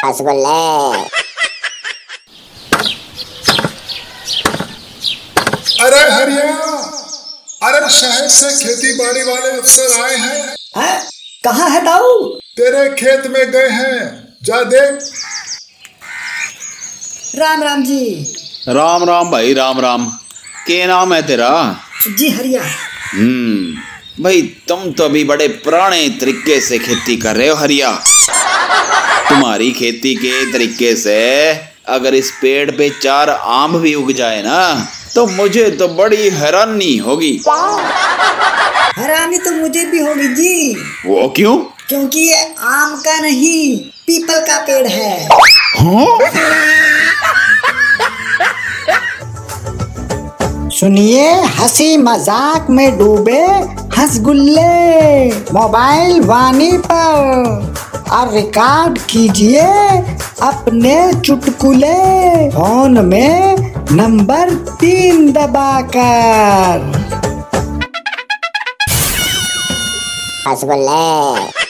रसगुल्ले। अरे हरिया, अरे शहर से खेती बाड़ी वाले अफसर आए हैं। है? कहाँ है ताऊ? तेरे खेत में गए हैं, जा देख। राम राम जी। राम राम भाई, राम राम। क्या नाम है तेरा? जी हरिया। भाई तुम तो अभी बड़े पुराने तरीके से खेती कर रहे हो हरिया। तुम्हारी खेती के तरीके से अगर इस पेड़ पे 4 आम भी उग जाए ना तो मुझे तो बड़ी हैरानी होगी। हैरानी तो मुझे भी होगी जी। वो क्यों? क्योंकि ये आम का नहीं, पीपल का पेड़ है। सुनिए हंसी मजाक में डूबे हंसगुल्ले, मोबाइल वाणी पर और रिकॉर्ड कीजिए अपने चुटकुले, फोन में नंबर 3 दबाकर। रसगुल्ले।